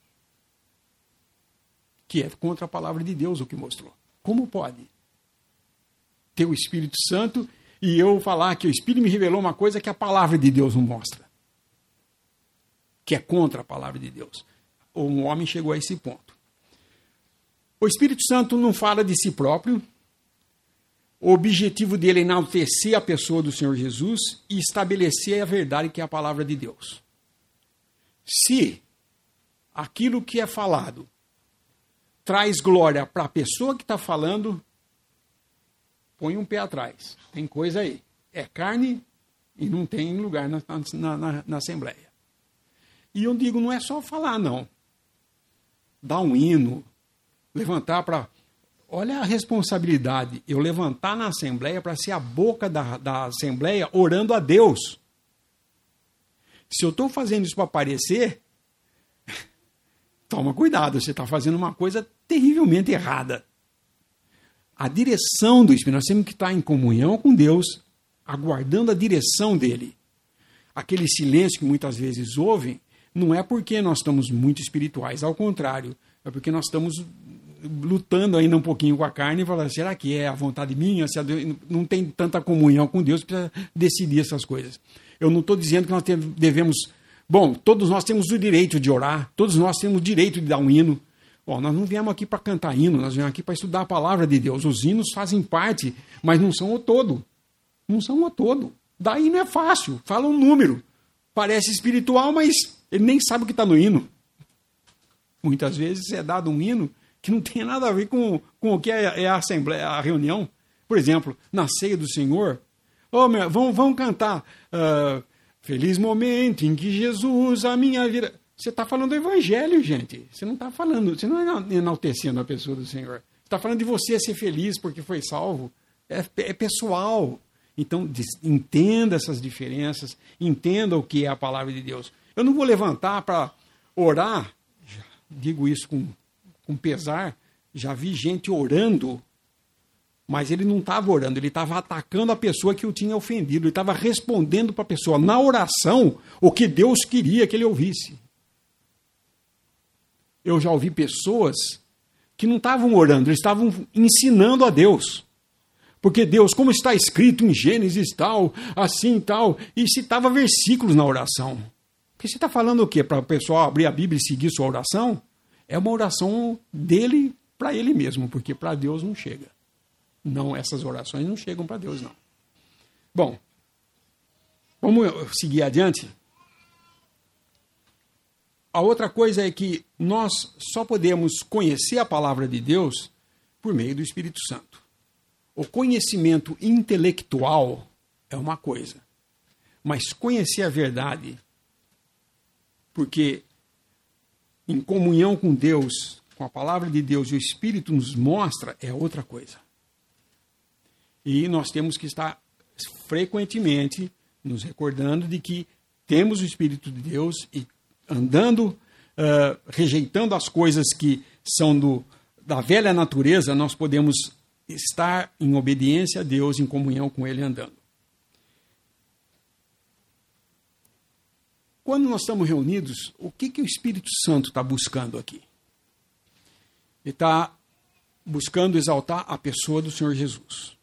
A: Que é contra a palavra de Deus o que mostrou. Como pode ter o Espírito Santo e eu falar que o Espírito me revelou uma coisa que a palavra de Deus não mostra? Que é contra a palavra de Deus. Um homem chegou a esse ponto. O Espírito Santo não fala de si próprio. O objetivo dele é enaltecer a pessoa do Senhor Jesus e estabelecer a verdade que é a palavra de Deus. Se aquilo que é falado traz glória para a pessoa que está falando, põe um pé atrás. Tem coisa aí. É carne e não tem lugar na, na, na, na Assembleia. E eu digo, não é só falar, não. Dar um hino, levantar para... Olha a responsabilidade. Eu levantar na Assembleia para ser a boca da, da Assembleia orando a Deus. Se eu estou fazendo isso para aparecer... Toma cuidado, você está fazendo uma coisa terrivelmente errada. A direção do Espírito, nós temos que estar em comunhão com Deus, aguardando a direção dele. Aquele silêncio que muitas vezes ouvem, não é porque nós estamos muito espirituais, ao contrário, é porque nós estamos lutando ainda um pouquinho com a carne e falando, será que é a vontade minha? Se não tem tanta comunhão com Deus para decidir essas coisas. Eu não estou dizendo que nós devemos... Bom, todos nós temos o direito de orar, todos nós temos o direito de dar um hino. Bom, nós não viemos aqui para cantar hino, nós viemos aqui para estudar a palavra de Deus. Os hinos fazem parte, mas não são o todo. Não são o todo. Dar hino é fácil, fala um número. Parece espiritual, mas ele nem sabe o que está no hino. Muitas vezes é dado um hino que não tem nada a ver com, com o que é, é a assembleia, a reunião. Por exemplo, na ceia do Senhor, oh, meu, vamos, vamos cantar... Uh, Feliz momento em que Jesus, a minha vida... Você está falando do Evangelho, gente. Você não está falando, você não é enaltecendo a pessoa do Senhor. Você está falando de você ser feliz porque foi salvo. É, é pessoal. Então, entenda essas diferenças, entenda o que é a palavra de Deus. Eu não vou levantar para orar, digo isso com, com pesar, já vi gente orando, mas ele não estava orando, ele estava atacando a pessoa que o tinha ofendido, ele estava respondendo para a pessoa, na oração, o que Deus queria que ele ouvisse. Eu já ouvi pessoas que não estavam orando, eles estavam ensinando a Deus. Porque Deus, como está escrito em Gênesis tal, assim tal, e citava versículos na oração. Porque você está falando o quê? Para o pessoal abrir a Bíblia e seguir sua oração? É uma oração dele para ele mesmo, porque para Deus não chega. Não, essas orações não chegam para Deus, não. Bom, vamos seguir adiante. A outra coisa é que nós só podemos conhecer a palavra de Deus por meio do Espírito Santo. O conhecimento intelectual é uma coisa, mas conhecer a verdade, porque em comunhão com Deus, com a palavra de Deus e o Espírito nos mostra, é outra coisa. E nós temos que estar frequentemente nos recordando de que temos o Espírito de Deus e andando, uh, rejeitando as coisas que são do, da velha natureza, nós podemos estar em obediência a Deus, em comunhão com Ele andando. Quando nós estamos reunidos, o que, que o Espírito Santo está buscando aqui? Ele está buscando exaltar a pessoa do Senhor Jesus.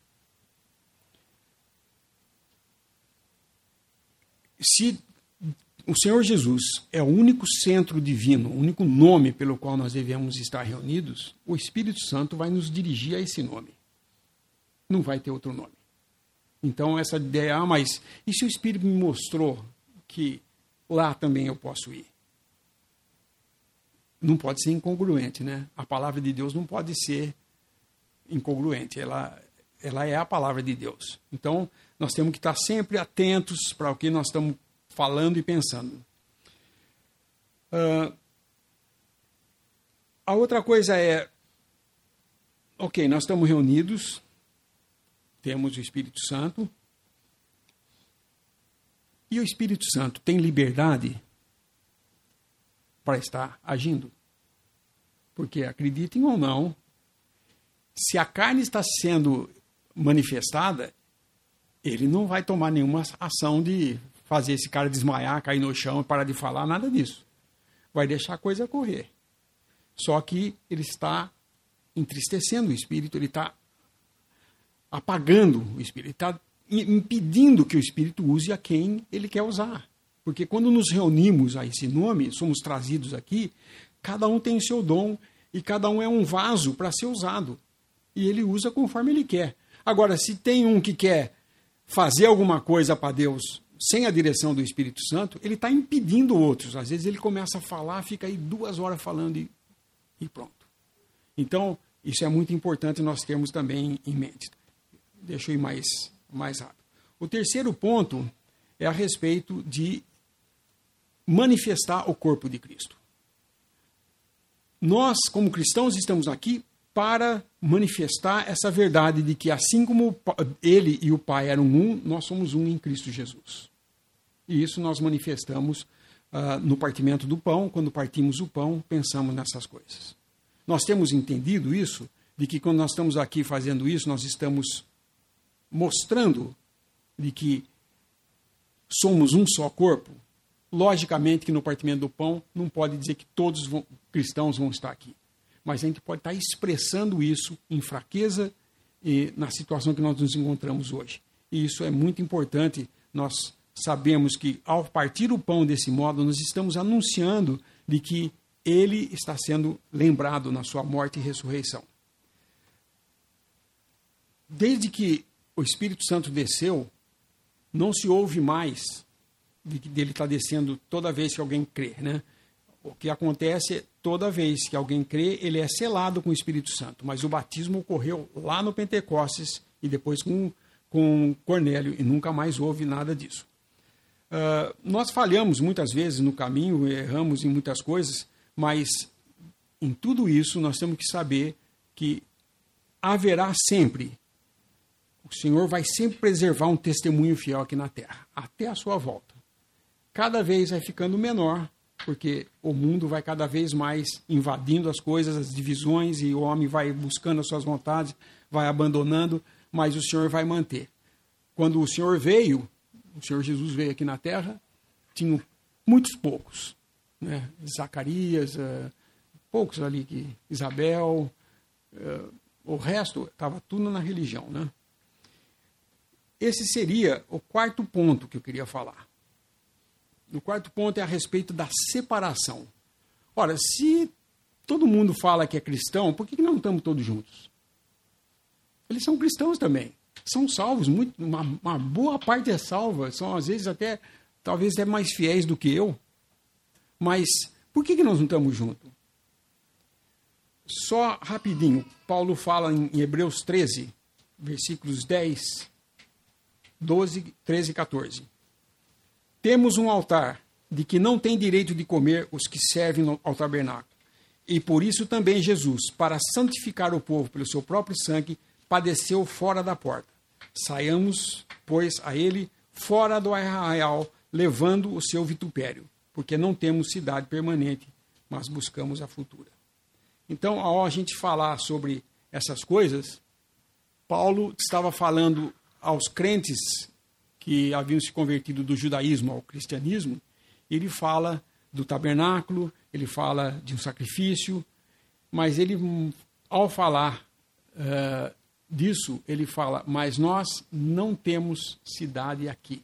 A: Se o Senhor Jesus é o único centro divino, o único nome pelo qual nós devemos estar reunidos, o Espírito Santo vai nos dirigir a esse nome. Não vai ter outro nome. Então, essa ideia, ah, mas e se o Espírito me mostrou que lá também eu posso ir? Não pode ser incongruente, né? A palavra de Deus não pode ser incongruente. Ela, ela é a palavra de Deus. Então, nós temos que estar sempre atentos para o que nós estamos falando e pensando. Uh, a outra coisa é, ok, nós estamos reunidos, temos o Espírito Santo, e o Espírito Santo tem liberdade para estar agindo. Porque, acreditem ou não, se a carne está sendo manifestada, ele não vai tomar nenhuma ação de fazer esse cara desmaiar, cair no chão e parar de falar, nada disso. Vai deixar a coisa correr. Só que ele está entristecendo o Espírito, ele está apagando o Espírito, ele está impedindo que o Espírito use a quem ele quer usar. Porque quando nos reunimos a esse nome, somos trazidos aqui, cada um tem o seu dom e cada um é um vaso para ser usado. E ele usa conforme ele quer. Agora, se tem um que quer fazer alguma coisa para Deus sem a direção do Espírito Santo, ele está impedindo outros. Às vezes ele começa a falar, fica aí duas horas falando e, e pronto. Então, isso é muito importante nós termos também em mente. Deixa eu ir mais, mais rápido. O terceiro ponto é a respeito de manifestar o corpo de Cristo. Nós, como cristãos, estamos aqui para manifestar essa verdade de que assim como ele e o Pai eram um, nós somos um em Cristo Jesus. E isso nós manifestamos uh, no partimento do pão. Quando partimos o pão, pensamos nessas coisas. Nós temos entendido isso, de que quando nós estamos aqui fazendo isso, nós estamos mostrando de que somos um só corpo. Logicamente que no partimento do pão não pode dizer que todos os cristãos vão estar aqui. Mas a gente pode estar expressando isso em fraqueza e na situação que nós nos encontramos hoje. E isso é muito importante. Nós sabemos que ao partir o pão desse modo, nós estamos anunciando de que ele está sendo lembrado na sua morte e ressurreição. Desde que o Espírito Santo desceu, não se ouve mais de que dele está descendo toda vez que alguém crê, né? O que acontece é, toda vez que alguém crê, ele é selado com o Espírito Santo. Mas o batismo ocorreu lá no Pentecostes e depois com, com Cornélio, e nunca mais houve nada disso. Uh, nós falhamos muitas vezes no caminho, erramos em muitas coisas, mas em tudo isso nós temos que saber que haverá sempre, o Senhor vai sempre preservar um testemunho fiel aqui na terra, até a sua volta. Cada vez vai ficando menor, porque o mundo vai cada vez mais invadindo as coisas, as divisões, e o homem vai buscando as suas vontades, vai abandonando, mas o Senhor vai manter. Quando o Senhor veio, o Senhor Jesus veio aqui na terra, tinham muitos poucos, né? Zacarias, uh, poucos ali, que Isabel, uh, o resto estava tudo na religião, né? Esse seria o quarto ponto que eu queria falar. O quarto ponto é a respeito da separação. Ora, se todo mundo fala que é cristão, por que não estamos todos juntos? Eles são cristãos também. São salvos, muito, uma, uma boa parte é salva. São, às vezes, até, talvez, até mais fiéis do que eu. Mas por que nós não estamos juntos? Só rapidinho, Paulo fala em Hebreus treze, versículos dez, doze, treze e quatorze. Temos um altar de que não tem direito de comer os que servem ao tabernáculo. E por isso também Jesus, para santificar o povo pelo seu próprio sangue, padeceu fora da porta. Saiamos, pois, a ele fora do arraial, levando o seu vitupério, porque não temos cidade permanente, mas buscamos a futura. Então, ao a gente falar sobre essas coisas, Paulo estava falando aos crentes que haviam se convertido do judaísmo ao cristianismo. Ele fala do tabernáculo, ele fala de um sacrifício, mas ele, ao falar uh, disso, ele fala, mas nós não temos cidade aqui.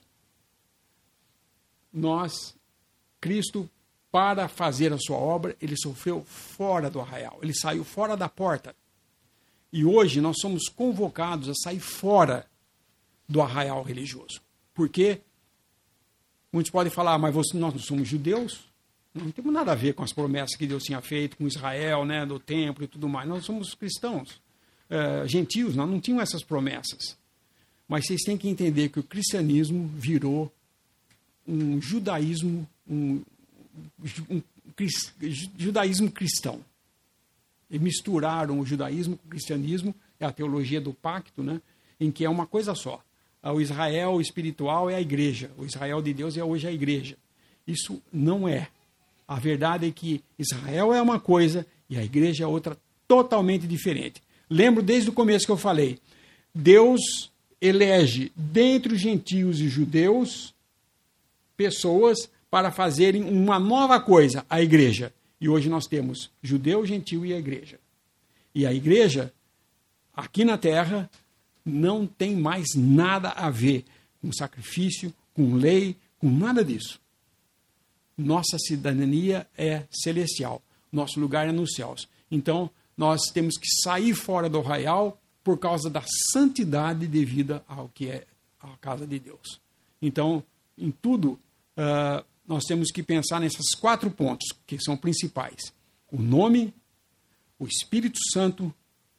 A: Nós, Cristo, para fazer a sua obra, ele sofreu fora do arraial, ele saiu fora da porta. E hoje nós somos convocados a sair fora do arraial religioso. Por quê? Muitos podem falar, mas você, nós não somos judeus? Não temos nada a ver com as promessas que Deus tinha feito com Israel, né, do templo e tudo mais. Nós somos cristãos, uh, gentios, nós não tínhamos essas promessas. Mas vocês têm que entender que o cristianismo virou um judaísmo, um, um, um judaísmo cristão. E misturaram o judaísmo com o cristianismo, é a teologia do pacto, né, em que é uma coisa só. O Israel espiritual é a igreja, o Israel de Deus é hoje a igreja. Isso não é. A verdade é que Israel é uma coisa e a igreja é outra totalmente diferente. Lembro desde o começo que eu falei, Deus elege dentre os gentios e judeus pessoas para fazerem uma nova coisa, a igreja. E hoje nós temos judeu, gentil e a igreja. E a igreja, aqui na terra, não tem mais nada a ver com sacrifício, com lei, com nada disso. Nossa cidadania é celestial. Nosso lugar é nos céus. Então, nós temos que sair fora do arraial por causa da santidade devida ao que é a casa de Deus. Então, em tudo, uh, nós temos que pensar nesses quatro pontos, que são principais. O nome, o Espírito Santo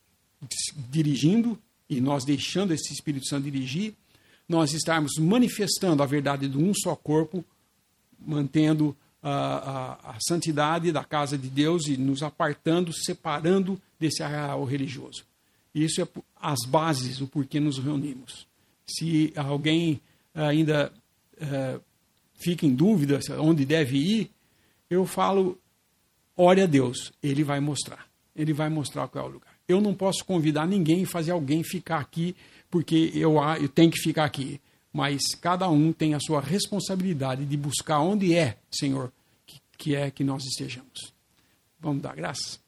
A: dirigindo, e nós deixando esse Espírito Santo dirigir, nós estarmos manifestando a verdade de um só corpo, mantendo a, a, a santidade da casa de Deus e nos apartando, separando desse arraial religioso. Isso é as bases, o porquê nos reunimos. Se alguém ainda uh, fica em dúvida onde deve ir, eu falo, ore a Deus, Ele vai mostrar. Ele vai mostrar qual é o lugar. Eu não posso convidar ninguém e fazer alguém ficar aqui porque eu, eu tenho que ficar aqui. Mas cada um tem a sua responsabilidade de buscar onde é, Senhor, que, que é que nós estejamos. Vamos dar graças?